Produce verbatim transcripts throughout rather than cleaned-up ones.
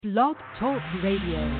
Blog Talk Radio.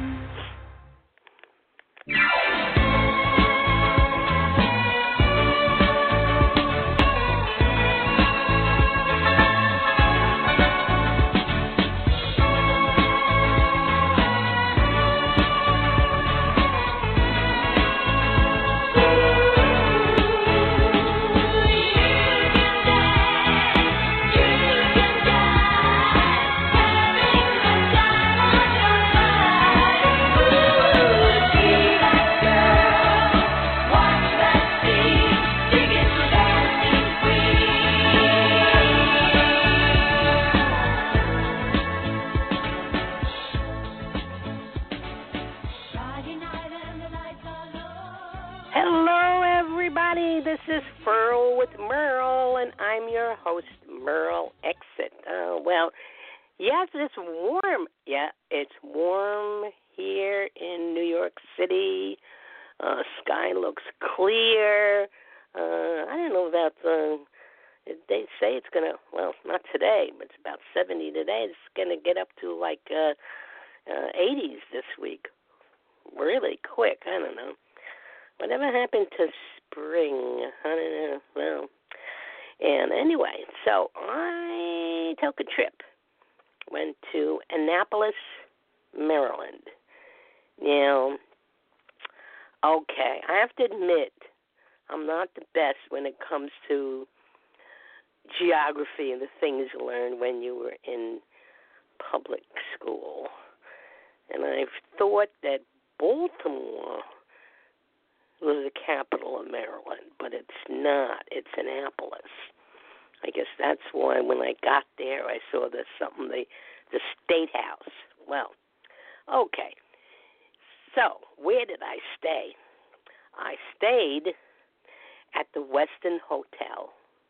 This is Furl with Merle, and I'm your host, Merle Exit. Uh, well, yes, it's warm. Yeah, it's warm here in New York City. Uh, sky looks clear. Uh, I don't know about the. They say it's gonna. Well, not today, but it's about seventy today. It's gonna get up to like uh, uh, eighties this week. Really quick. I don't know. Whatever happened to spring? I don't know. Well, and anyway, so I took a trip. Went to Annapolis, Maryland. Now, okay, I have to admit, I'm not the best when it comes to geography and the things you learn when you were in public school. And I've thought that Baltimore was the capital of Maryland, but it's not. It's Annapolis. I guess that's why when I got there, I saw there's something, the, the State House. Well, okay. So, where did I stay? I stayed at the Westin Hotel,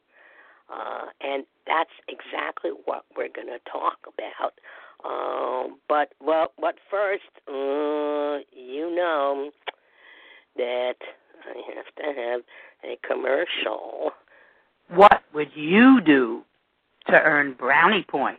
uh, and that's exactly what we're going to talk about. Um, but, well, but first, uh, you know that I have to have a commercial. What would you do to earn brownie points?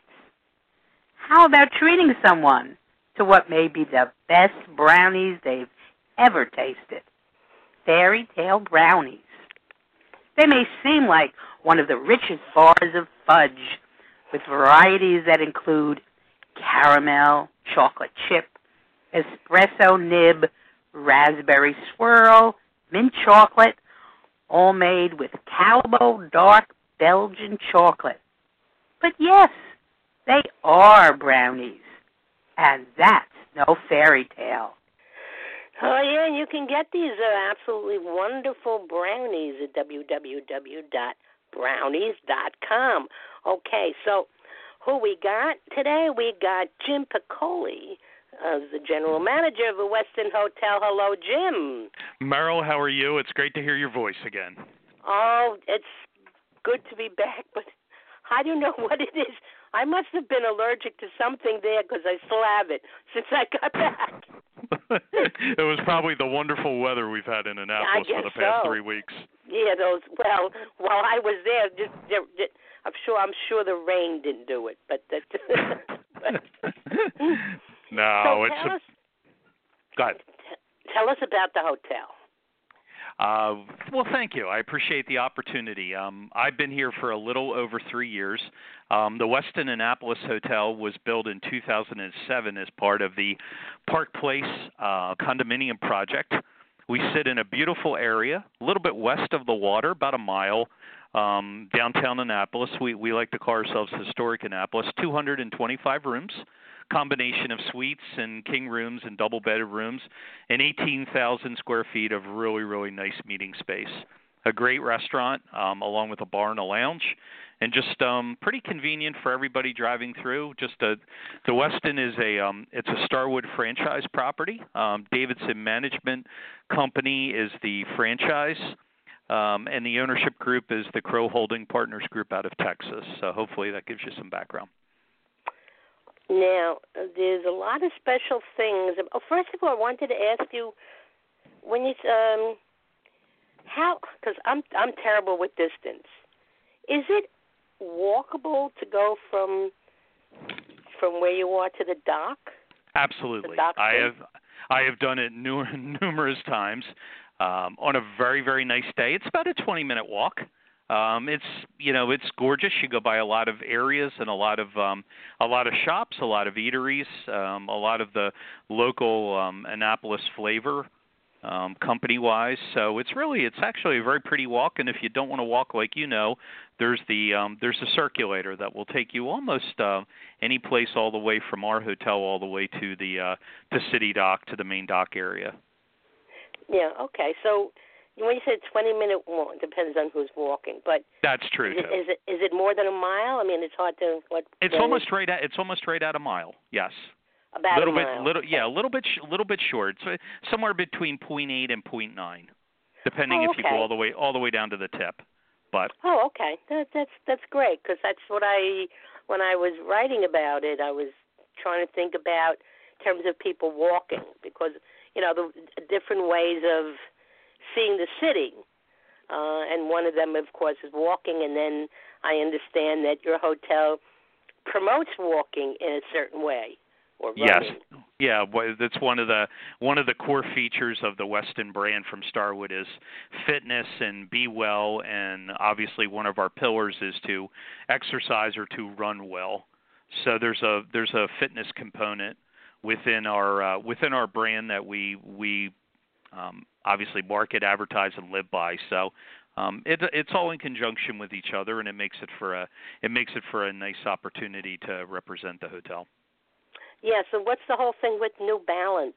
How about treating someone to what may be the best brownies they've ever tasted? Fairy Tale Brownies. They may seem like one of the richest bars of fudge, with varieties that include caramel, chocolate chip, espresso nib, raspberry swirl, mint chocolate, all made with Calbo dark Belgian chocolate. But yes, they are brownies, and that's no fairy tale. Oh, yeah, you can get these uh, absolutely wonderful brownies at w w w dot brownies dot com. Okay, so who we got today? We got Jim Piccoli, as the general manager of the Westin Hotel. Hello, Jim. Merrill, how are you? It's great to hear your voice again. Oh, it's good to be back, but I don't know what it is. I must have been allergic to something there because I still have it since I got back. It was probably the wonderful weather we've had in Annapolis for the past so. three weeks. Yeah, those. Well, while I was there, just, just, I'm sure. I'm sure the rain didn't do it, but that. but, no, so it's. Tell a, us, go ahead. T- tell us about the hotel. Uh, well, thank you. I appreciate the opportunity. Um, I've been here for a little over three years. Um, the Westin Annapolis Hotel was built in two thousand seven as part of the Park Place uh, condominium project. We sit in a beautiful area, a little bit west of the water, about a mile um, downtown Annapolis. We, we like to call ourselves Historic Annapolis, two hundred twenty-five rooms. Combination of suites and king rooms and double bedded rooms, and eighteen thousand square feet of really, really nice meeting space. A great restaurant, um, along with a bar and a lounge, and just um, pretty convenient for everybody driving through. Just a, the Westin is a um, it's a Starwood franchise property. Um, Davidson Management Company is the franchise, um, and the ownership group is the Crow Holding Partners Group out of Texas. So hopefully that gives you some background. Now, there's a lot of special things. Oh, first of all, I wanted to ask you, when you um, how? Because I'm I'm terrible with distance. Is it walkable to go from from where you are to the dock? Absolutely. The dock I thing? have I have done it nu- numerous times. Um, on a very, very nice day, it's about a twenty-minute walk. Um, it's you know it's gorgeous. You go by a lot of areas and a lot of um, a lot of shops, a lot of eateries, um, a lot of the local um, Annapolis flavor, um, company-wise. So it's really it's actually a very pretty walk. And if you don't want to walk like you know, there's the um, there's a circulator that will take you almost uh, any place all the way from our hotel all the way to the uh, to City Dock to the main dock area. Yeah. Okay. So. When you said twenty-minute walk, it depends on who's walking, but that's true is it, too. Is it is it more than a mile? I mean, it's hard to what. It's almost right at it's almost right at a mile. Yes. About little a bit, mile. little yeah, a little bit, sh- little bit short. So somewhere between point eight and point nine, depending oh, if okay. you go all the way all the way down to the tip. But oh, okay, that, that's that's great because that's what I when I was writing about it, I was trying to think about in terms of people walking because you know the different ways of seeing the city. Uh, and one of them, of course, is walking. And then I understand that your hotel promotes walking in a certain way, or running. Yes, yeah, well, that's one of the one of the core features of the Westin brand from Starwood is fitness and be well, and obviously one of our pillars is to exercise or to run well. So there's a there's a fitness component within our uh, within our brand that we we um, obviously market, advertise, and live by. So um, it, it's all in conjunction with each other, and it makes it for a it makes it for a nice opportunity to represent the hotel. Yeah. So what's the whole thing with New Balance?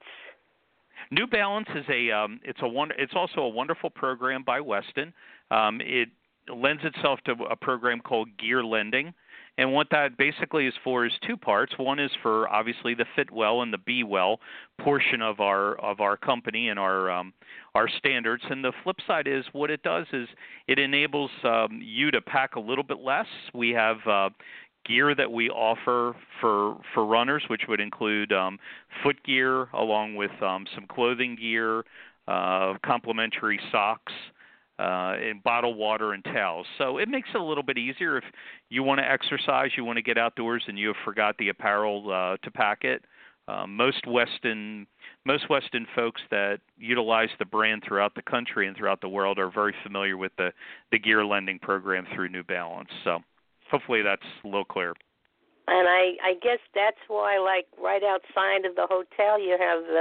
New Balance is a um, it's a one it's also a wonderful program by Westin. Um, it lends itself to a program called Gear Lending. And what that basically is for is two parts. One is for obviously the Fit Well and the Be Well portion of our of our company and our um, our standards. And the flip side is what it does is it enables um, you to pack a little bit less. We have uh, gear that we offer for for runners, which would include um, foot gear along with um, some clothing gear, uh, complimentary socks. Uh, and bottled water and towels. So it makes it a little bit easier if you want to exercise, you want to get outdoors, and you have forgot the apparel uh, to pack it. Um, most Westin most Westin folks that utilize the brand throughout the country and throughout the world are very familiar with the, the gear lending program through New Balance. So hopefully that's a little clear. And I, I guess that's why, like, right outside of the hotel, you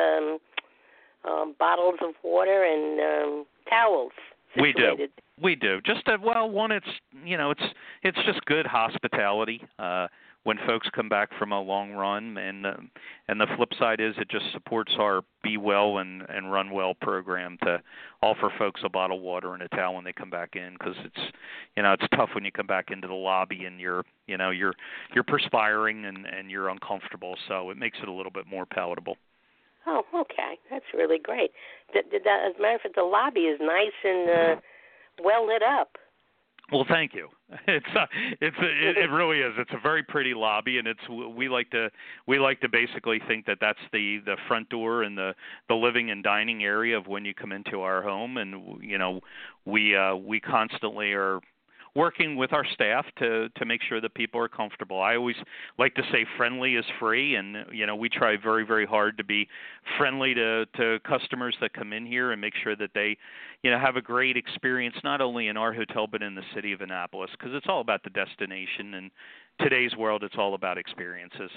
have um, um, bottles of water and um, towels. We do. Situated. We do. Just a, well, one, it's you know, it's it's just good hospitality uh, when folks come back from a long run, and uh, and the flip side is it just supports our Be Well and, and Run Well program to offer folks a bottle of water and a towel when they come back in, because it's you know it's tough when you come back into the lobby and you're you know you're you're perspiring and, and you're uncomfortable, so it makes it a little bit more palatable. Oh, okay. That's really great. The, the, the, as a matter of fact, the lobby is nice and uh, well lit up. Well, thank you. It's uh, it's a, it, it really is. It's a very pretty lobby, and it's we like to we like to basically think that that's the, the front door and the, the living and dining area of when you come into our home, and you know we uh, we constantly are working with our staff to, to make sure that people are comfortable. I always like to say friendly is free, and you know we try very, very hard to be friendly to, to customers that come in here and make sure that they you know have a great experience not only in our hotel but in the city of Annapolis, because it's all about the destination, and today's world it's all about experiences.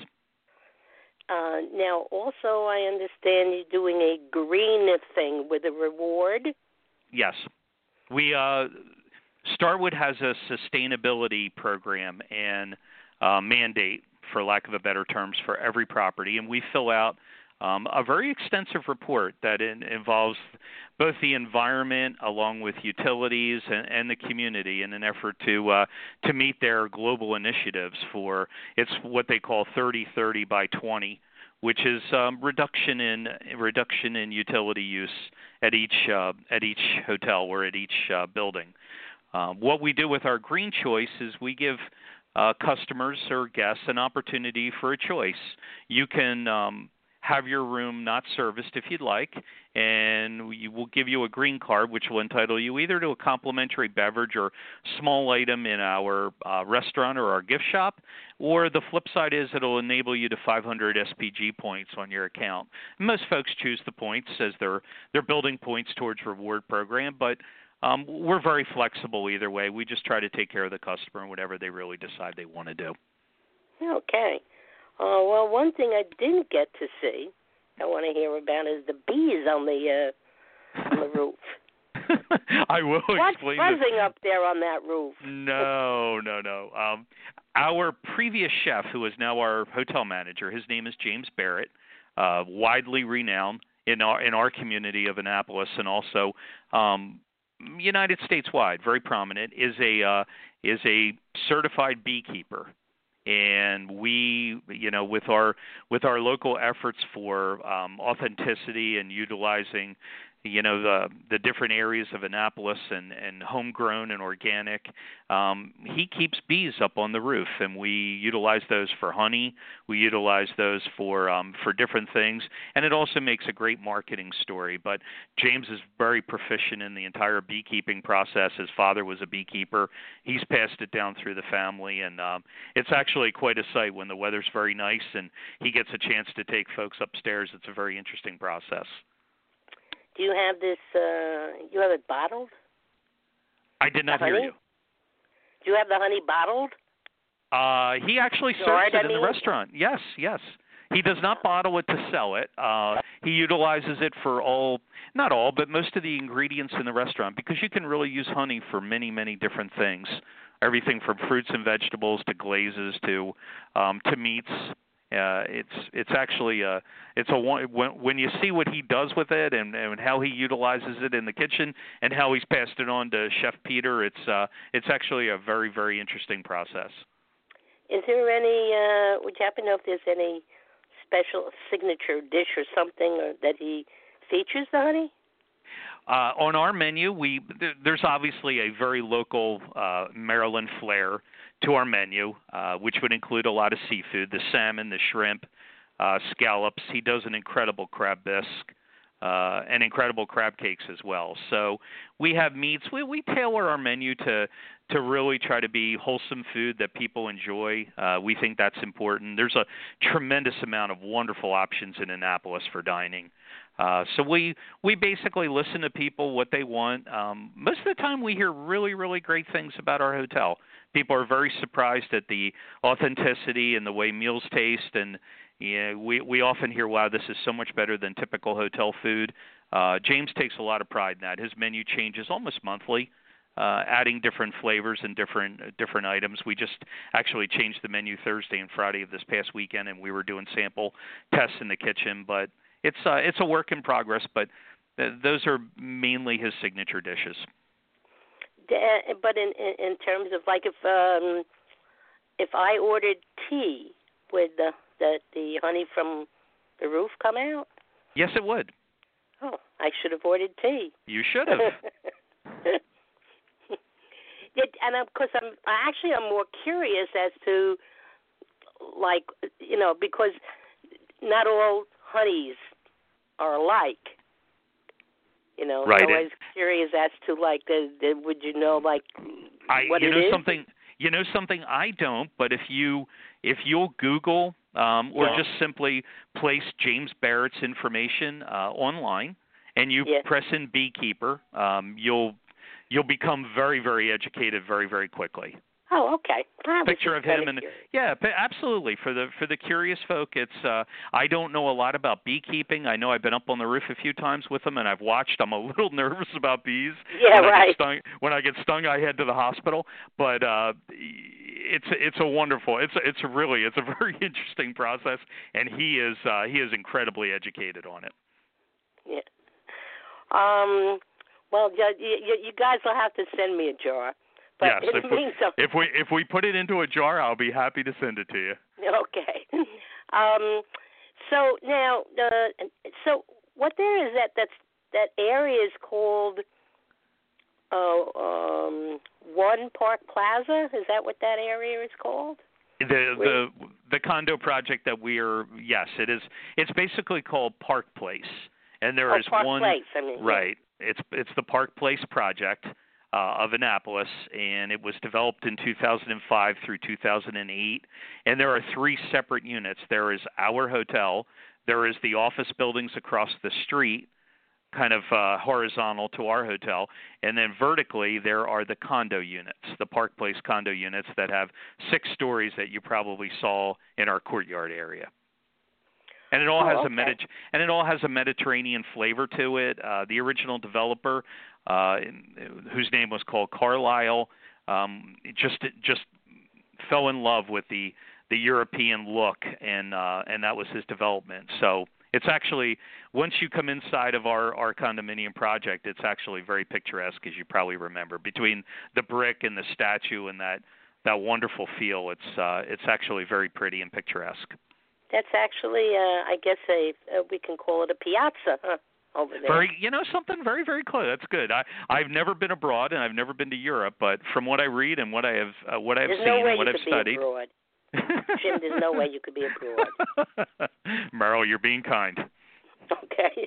Uh, now, also, I understand you're doing a green thing with a reward. Yes. We uh Starwood has a sustainability program and uh, mandate, for lack of a better terms, for every property, and we fill out um, a very extensive report that in, involves both the environment along with utilities and, and the community in an effort to uh, to meet their global initiatives for it's what they call thirty thirty by twenty, which is um, reduction in reduction in utility use at each uh, at each hotel or at each uh, building. Um, what we do with our Green Choice is we give uh, customers or guests an opportunity for a choice. You can um, have your room not serviced if you'd like, and we will give you a green card, which will entitle you either to a complimentary beverage or small item in our uh, restaurant or our gift shop, or the flip side is it'll enable you to five hundred S P G points on your account. Most folks choose the points as they're they're building points towards reward program, but um, we're very flexible either way. We just try to take care of the customer and whatever they really decide they want to do. Okay. Uh, well, one thing I didn't get to see, I want to hear about, is the bees on the uh, on the roof. I will What's explain. What's buzzing this. up there on that roof? No, no, no. Um, our previous chef, who is now our hotel manager, his name is James Barrett, uh, widely renowned in our in our community of Annapolis and also um, United States wide, very prominent. Is a uh, is a certified beekeeper. And we, you know, with our with our local efforts for um, authenticity and utilizing, you know, the the different areas of Annapolis and, and homegrown and organic, um, he keeps bees up on the roof, and we utilize those for honey. We utilize those for um, for different things, and it also makes a great marketing story. But James is very proficient in the entire beekeeping process. His father was a beekeeper. He's passed it down through the family, and um, it's actually quite a sight when the weather's very nice and he gets a chance to take folks upstairs. It's a very interesting process. Do you have this, uh, you have it bottled? I did not the hear honey? you. Do you have the honey bottled? Uh, he actually George, serves it I in mean? the restaurant. Yes, yes. He does not bottle it to sell it. Uh, he utilizes it for all, not all, but most of the ingredients in the restaurant, because you can really use honey for many, many different things. Everything from fruits and vegetables to glazes to um, to meats. Uh, it's it's actually a it's a one when when you see what he does with it and, and how he utilizes it in the kitchen and how he's passed it on to Chef Peter. It's uh, it's actually a very very interesting process. Is there any? Uh, would you happen to know if there's any special signature dish or something or that he features the honey? Uh, on our menu, we th- there's obviously a very local uh, Maryland flair to our menu, uh, which would include a lot of seafood, the salmon, the shrimp, uh, scallops. He does an incredible crab bisque uh, and incredible crab cakes as well. So we have meats. We, we tailor our menu to to really try to be wholesome food that people enjoy. Uh, we think that's important. There's a tremendous amount of wonderful options in Annapolis for dining. Uh, so we we basically listen to people, what they want. Um, most of the time we hear really, really great things about our hotel. People are very surprised at the authenticity and the way meals taste, and you know, we, we often hear, wow, this is so much better than typical hotel food. Uh, James takes a lot of pride in that. His menu changes almost monthly, uh, adding different flavors and different different items. We just actually changed the menu Thursday and Friday of this past weekend, and we were doing sample tests in the kitchen, but It's uh, it's a work in progress, but th- those are mainly his signature dishes. But in, in in terms of like if um, if I ordered tea, would the, the the honey from the roof come out? Yes, it would. Oh, I should have ordered tea. You should have. It, and because I'm actually I'm more curious as to like you know because not all honeys are alike. You know, right. so I was curious as to like, the, the, would you know like I, what you it know is? something? You know something I don't. But if you if you'll Google um, or yeah. just simply place James Barrett's information uh, online and you yeah. press in beekeeper, um, you'll you'll become very very educated very very quickly. Oh, okay. I Picture of him and yeah, absolutely. For the for the curious folk, it's uh, I don't know a lot about beekeeping. I know I've been up on the roof a few times with them, and I've watched. I'm a little nervous about bees. Yeah, when right. I get stung, when I get stung, I head to the hospital. But uh, it's it's a wonderful. It's it's really it's a very interesting process, and he is uh, he is incredibly educated on it. Yeah. Um. Well, you, you, you guys will have to send me a jar. But yes, it if we, means something. if we if we put it into a jar, I'll be happy to send it to you. Okay. Um, so now, uh, so what there is that that's that area is called uh, um, One Park Plaza. Is that what that area is called? The the the condo project that we're yes, it is. It's basically called Park Place, and there oh, is Park one Place. I mean, right. Yeah. It's it's the Park Place project uh, of Annapolis, and it was developed in two thousand five through two thousand eight. And there are three separate units. There is our hotel. There is the office buildings across the street, kind of uh, horizontal to our hotel, and then vertically there are the condo units, the Park Place condo units that have six stories that you probably saw in our courtyard area. And it all oh, has okay. a Medi- and it all has a Mediterranean flavor to it. Uh, the original developer, uh, whose name was called Carlisle, um, just just fell in love with the the European look, and uh, and that was his development. So it's actually, once you come inside of our, our condominium project, it's actually very picturesque, as you probably remember. Between the brick and the statue and that, that wonderful feel, it's uh, it's actually very pretty and picturesque. That's actually, uh, I guess, a uh, we can call it a piazza, huh, over there. Very, you know, something very, very close. That's good. I, I've never been abroad and I've never been to Europe, but from what I read and what I have, uh, what I've There's seen no way and what you I've could studied. Be abroad. Jim, there's no way you could be abroad. Merrill, you're being kind. Okay.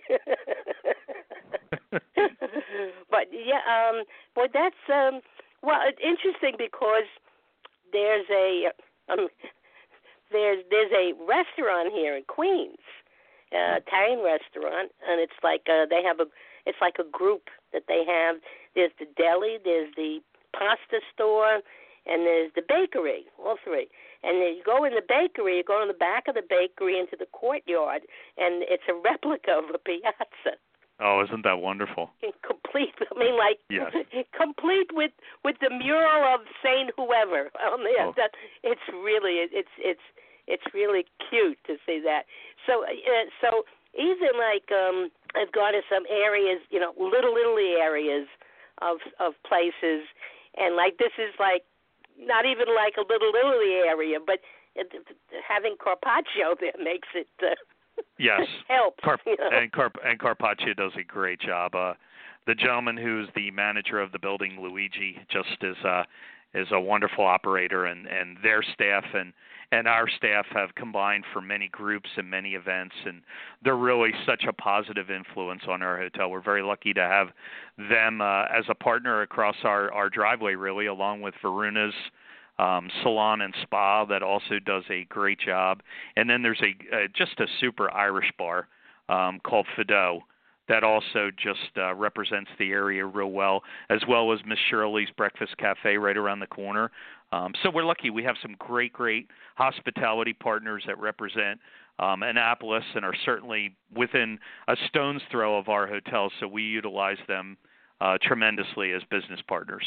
But yeah, um, well, that's um, well, it's interesting because there's a um, there's there's a restaurant here in Queens, uh, Italian restaurant, and it's like uh, they have a it's like a group that they have. There's the deli, there's the pasta store, and there's the bakery, all three. And then you go in the bakery, you go in the back of the bakery into the courtyard, and it's a replica of a piazza. Oh, isn't that wonderful? Complete, I mean, like, yes. complete with with the mural of Saint whoever on there. Oh. That, it's really, it's it's it's really cute to see that. So, uh, so even like um, I've gone to some areas, you know, Little Italy areas of of places, and like this is like, not even like a Little Italy area, but it, having carpaccio there makes it uh, yes helps. Carp- you know? and Carp and Carpaccio does a great job. Uh, the gentleman who's the manager of the building, Luigi, just is uh, is a wonderful operator, and, and their staff and and our staff have combined for many groups and many events, and they're really such a positive influence on our hotel. We're very lucky to have them uh, as a partner across our, our driveway, really, along with Varuna's um, Salon and Spa that also does a great job. And then there's a uh, just a super Irish bar um, called Fido that also just uh, represents the area real well, as well as Miss Shirley's Breakfast Cafe right around the corner. Um, so we're lucky. We have some great, great hospitality partners that represent um, Annapolis and are certainly within a stone's throw of our hotel, so we utilize them uh, tremendously as business partners.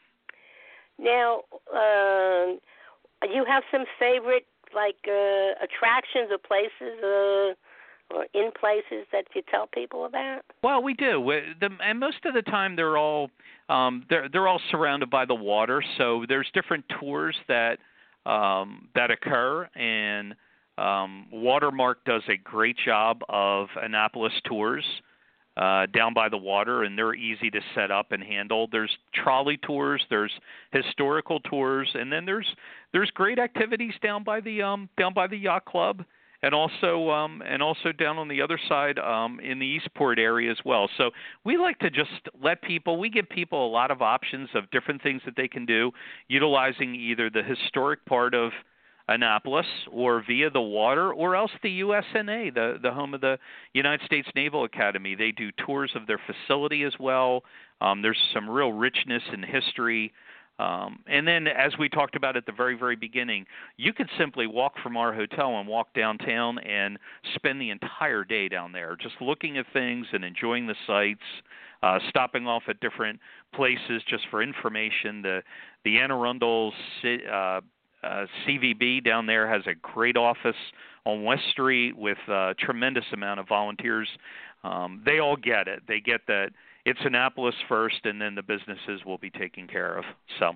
Now, uh, you have some favorite, like, uh, attractions or places uh, or in places that you tell people about? Well, we do. We, the, and most of the time they're all um, they're they're all surrounded by the water. So there's different tours that um, that occur, and um, Watermark does a great job of Annapolis tours uh, down by the water, and they're easy to set up and handle. There's trolley tours, there's historical tours, and then there's there's great activities down by the um, down by the yacht club. And also, um, and also down on the other side um, in the Eastport area as well. So we like to just let people. We give people a lot of options of different things that they can do, utilizing either the historic part of Annapolis or via the water, or else the U S N A, the the home of the United States Naval Academy. They do tours of their facility as well. Um, there's some real richness in history. Um, and then, as we talked about at the very, very beginning, you could simply walk from our hotel and walk downtown and spend the entire day down there, just looking at things and enjoying the sights, uh, stopping off at different places just for information. The the Anne Arundel uh, uh, C V B down there has a great office on West Street with a tremendous amount of volunteers. Um, they all get it. They get that. It's Annapolis first, and then the businesses will be taken care of. So,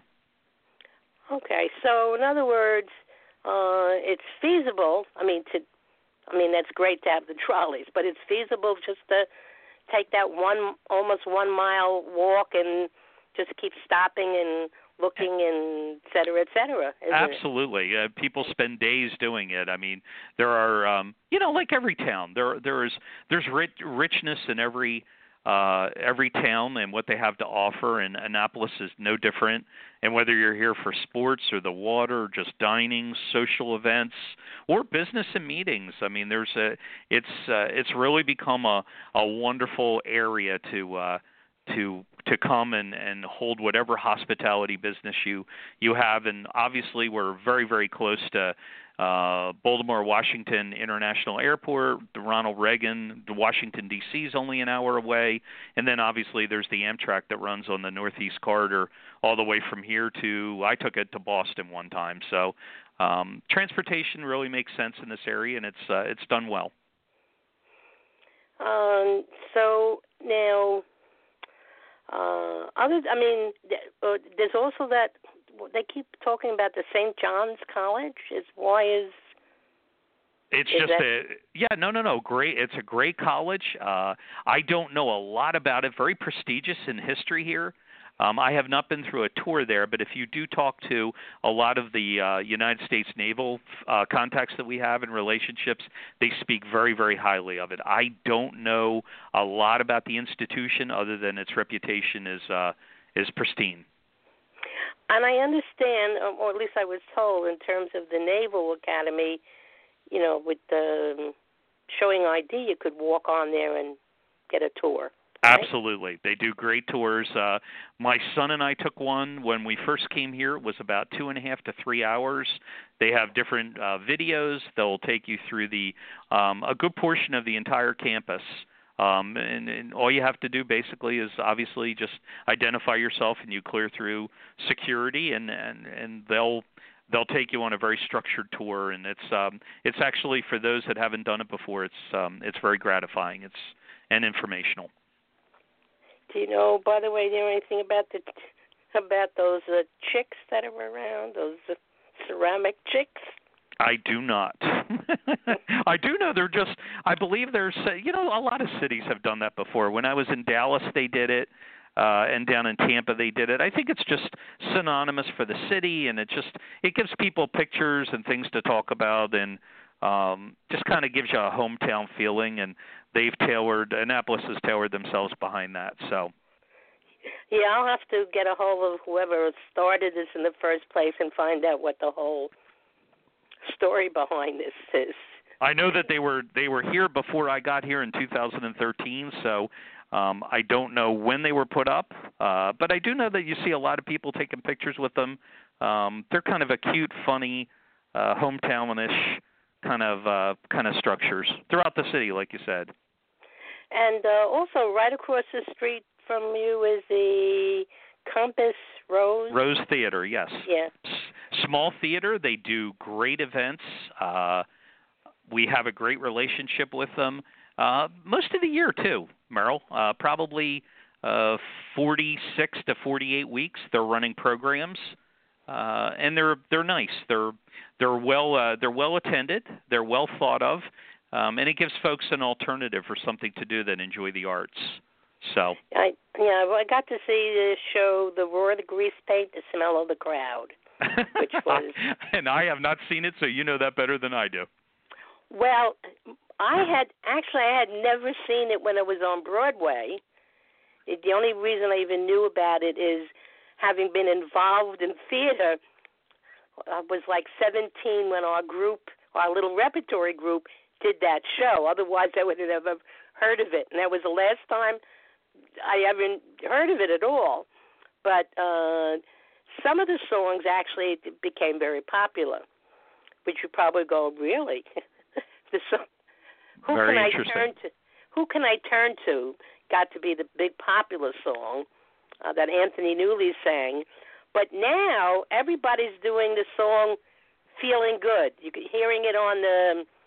okay. So, in other words, uh, it's feasible. I mean, to, I mean, that's great to have the trolleys, but it's feasible just to take that one, almost one mile walk, and just keep stopping and looking and et cetera, et cetera. Absolutely. Uh, people spend days doing it. I mean, there are, um, you know, like every town, there there is there's rich, richness in every uh, every town and what they have to offer, and Annapolis is no different. And whether you're here for sports or the water, or just dining, social events, or business and meetings, I mean, there's a it's uh, it's really become a a wonderful area to. Uh, to to come and, and hold whatever hospitality business you, you have. And obviously we're very, very close to uh, Baltimore, Washington International Airport, the Ronald Reagan, the Washington, D C is only an hour away. And then obviously there's the Amtrak that runs on the Northeast Corridor all the way from here to, I took it to Boston one time. So um, transportation really makes sense in this area, and it's uh, it's done well. Um, so now... Uh, other, I mean, uh, there's also that they keep talking about the Saint John's College. Is why is it's is just that... a yeah no no no great. It's a great college. Uh, I don't know a lot about it. Very prestigious in history here. Um, I have not been through a tour there, but if you do talk to a lot of the uh, United States naval uh, contacts that we have in relationships, they speak very, very highly of it. I don't know a lot about the institution other than its reputation is uh, is pristine. And I understand, or at least I was told, in terms of the Naval Academy, you know, with the showing I D, you could walk on there and get a tour. Right? Absolutely. They do great tours. Uh, my son and I took one when we first came here. It was about two and a half to three hours. They have different uh, videos. They'll take you through the um, a good portion of the entire campus. Um, and, and all you have to do basically is obviously just identify yourself, and you clear through security, and, and, and they'll they'll take you on a very structured tour. And it's um, it's actually, for those that haven't done it before, it's um, it's very gratifying. It's and informational. Do you know, by the way, do you know anything about the about those uh, chicks that are around, those uh, ceramic chicks? I do not. I do know they're just, I believe there's, you know, a lot of cities have done that before. When I was in Dallas, they did it, uh, and down in Tampa, they did it. I think it's just synonymous for the city, and it just, it gives people pictures and things to talk about, and um, just kind of gives you a hometown feeling, and they've tailored, Annapolis has tailored themselves behind that. So, yeah, I'll have to get a hold of whoever started this in the first place and find out what the whole story behind this is. I know that they were they were here before I got here in two thousand thirteen, so um, I don't know when they were put up, uh, but I do know that you see a lot of people taking pictures with them. Um, they're kind of a cute, funny, uh, hometownish kind of uh, kind of structures throughout the city, like you said. And uh, also, right across the street from you is the Compass Rose. Rose Theater, yes. Yeah. S- small theater. They do great events. Uh, we have a great relationship with them uh, most of the year too, Merrill. Uh, probably uh, forty-six to forty-eight weeks. They're running programs. Uh, and they're they're nice. They're they're well uh, they're well attended. They're well thought of, um, and it gives folks an alternative for something to do that enjoy the arts. So I yeah, well, I got to see the show, The Roar of the Grease Paint, The Smell of the Crowd, which was and I have not seen it, so you know that better than I do. Well, I had actually I had never seen it when it was on Broadway. It, the only reason I even knew about it is, having been involved in theater, I was like seventeen when our group, our little repertory group, did that show. Otherwise, I would have never heard of it. And that was the last time I ever heard of it at all. But uh, some of the songs actually became very popular, which you probably go, really? the song, who very can I interesting. turn to? Who can I turn to? Got to be the big popular song Uh, that Anthony Newley sang. But now everybody's doing the song Feeling Good. You can hearing it on the,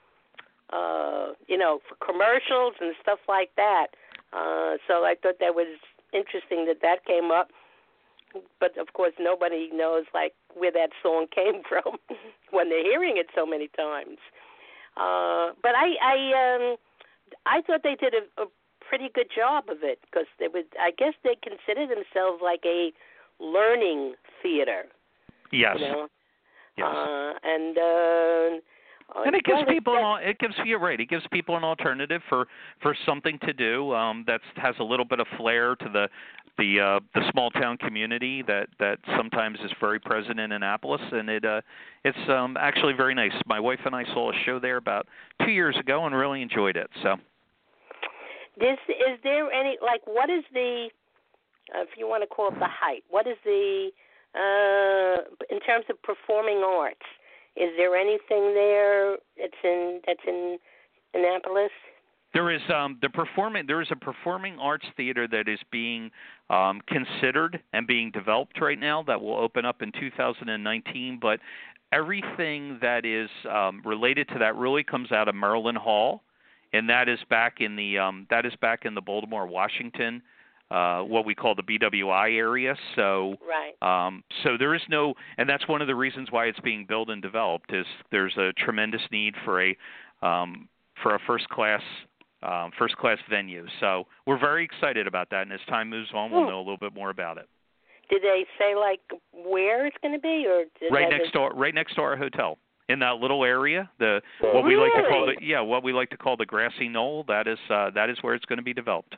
uh, you know, for commercials and stuff like that. Uh, so I thought that was interesting that that came up. But, of course, nobody knows, like, where that song came from when they're hearing it so many times. Uh, but I I, um, I thought they did a, a pretty good job of it, because they would, I guess they consider themselves like a learning theater. Yes. You know? Yes. Uh, and uh, and it gives well, people it, an, it gives you're right. It gives people an alternative for, for something to do um, that has a little bit of flair to the the uh, the small town community that, that sometimes is very present in Annapolis, and it uh, it's um, actually very nice. My wife and I saw a show there about two years ago and really enjoyed it. So, this is there any like what is the uh, if you want to call it the height? What is the uh, in terms of performing arts? Is there anything there that's in that's in Annapolis? There is um, the performing. There is a performing arts theater that is being um, considered and being developed right now that will open up in two thousand nineteen. But everything that is um, related to that really comes out of Maryland Hall, and that is back in the um, that is back in the Baltimore, Washington, uh, what we call the B W I area. So right. Um, so there is no, and that's one of the reasons why it's being built and developed. Is there's a tremendous need for a um, for a first class. Um, first class venue. So we're very excited about that, and as time moves on, we'll know a little bit more about it. Did they say like where it's going to be, or did right next it... to our, right next to our hotel in that little area? The oh, what we really? like to call the yeah what we like to call the grassy knoll. That is uh, that is where it's going to be developed.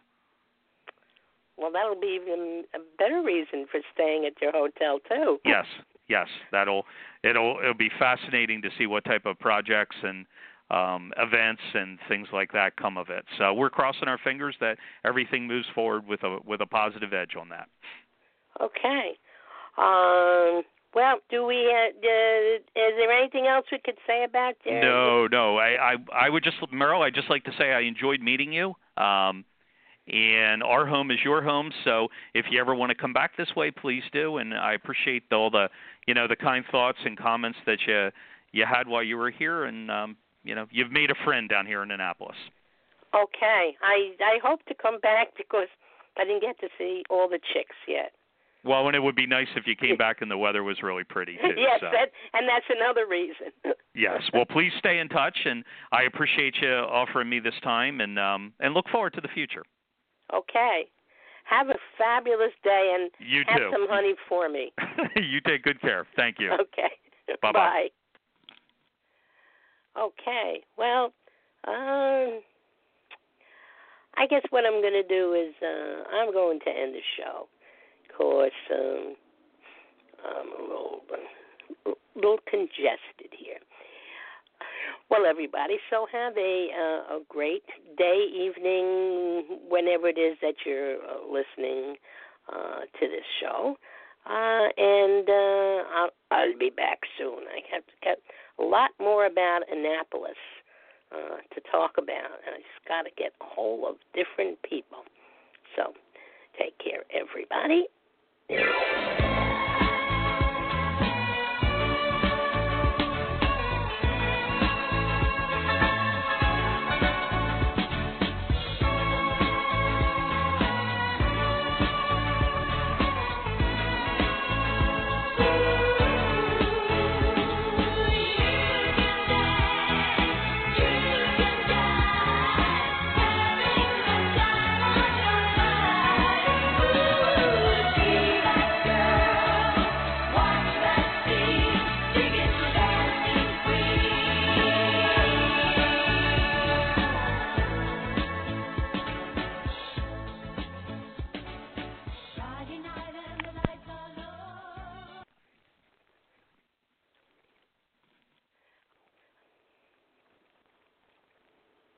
Well, that'll be even a better reason for staying at your hotel too. Yes, yes, that'll it'll it'll be fascinating to see what type of projects and Um, events and things like that come of it. So we're crossing our fingers that everything moves forward with a with a positive edge on that. Okay. Um, well, do we? Uh, uh, is there anything else we could say about there? No, no. I, I I would just Merle. I'd just like to say I enjoyed meeting you. Um, and our home is your home. So if you ever want to come back this way, please do. And I appreciate all the you know the kind thoughts and comments that you you had while you were here. And um, You know, you've made a friend down here in Annapolis. Okay. I I hope to come back because I didn't get to see all the chicks yet. Well, and it would be nice if you came back and the weather was really pretty, too. yes, so. that, and that's another reason. Yes. Well, please stay in touch, and I appreciate you offering me this time, and um, and look forward to the future. Okay. Have a fabulous day, and you have too. some honey for me. You take good care. Thank you. Okay. Bye-bye. Bye. Okay, well, um, I guess what I'm going to do is uh, I'm going to end the show because um, I'm a little, a little congested here. Well, everybody, so have a, uh, a great day, evening, whenever it is that you're uh, listening uh, to this show. Uh, and uh, I'll, I'll be back soon. I have got a lot more about Annapolis uh, to talk about, and I just got to get a hold of different people. So take care, everybody.